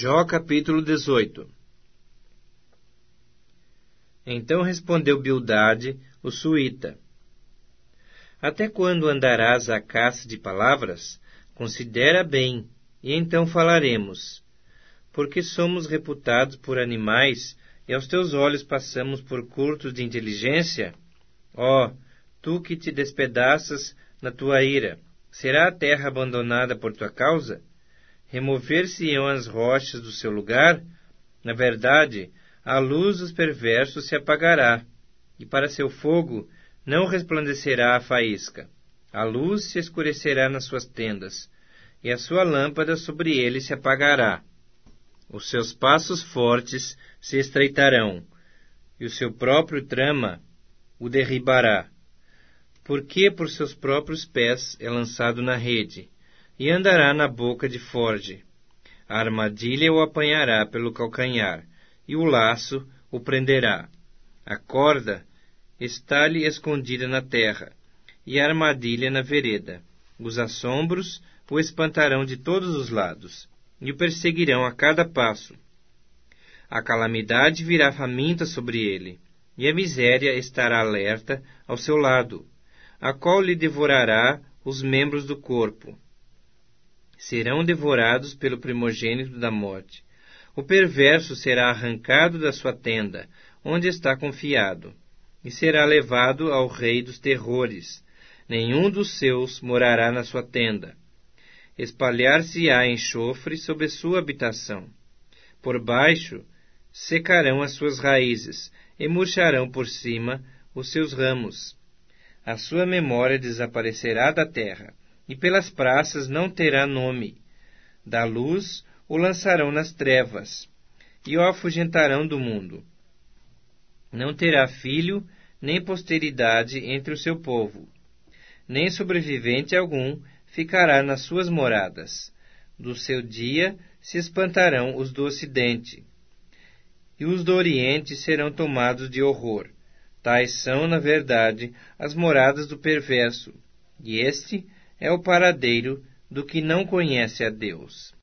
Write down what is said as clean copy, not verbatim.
Jó capítulo 18. Então respondeu Bildade, o suíta: Até quando andarás à caça de palavras? Considera bem, e então falaremos. Porque somos reputados por animais, e aos teus olhos passamos por curtos de inteligência? Ó, tu que te despedaças na tua ira, será a terra abandonada por tua causa? Remover-se-ão as rochas do seu lugar? Na verdade, a luz dos perversos se apagará, e para seu fogo não resplandecerá a faísca. A luz se escurecerá nas suas tendas, e a sua lâmpada sobre ele se apagará. Os seus passos fortes se estreitarão, e o seu próprio trama o derribará. Porque por seus próprios pés é lançado na rede, e andará na boca de forge. A armadilha o apanhará pelo calcanhar, e o laço o prenderá. A corda está-lhe escondida na terra, e a armadilha na vereda. Os assombros o espantarão de todos os lados, e o perseguirão a cada passo. A calamidade virá faminta sobre ele, e a miséria estará alerta ao seu lado, a qual lhe devorará os membros do corpo. Serão devorados pelo primogênito da morte. O perverso será arrancado da sua tenda, onde está confiado, e será levado ao rei dos terrores. Nenhum dos seus morará na sua tenda. Espalhar-se-á enxofre sobre sua habitação. Por baixo secarão as suas raízes, e murcharão por cima os seus ramos. A sua memória desaparecerá da terra, e pelas praças não terá nome. Da luz o lançarão nas trevas, e o afugentarão do mundo. Não terá filho, nem posteridade entre o seu povo. Nem sobrevivente algum ficará nas suas moradas. Do seu dia se espantarão os do ocidente, e os do oriente serão tomados de horror. Tais são, na verdade, as moradas do perverso, e este é o paradeiro do que não conhece a Deus.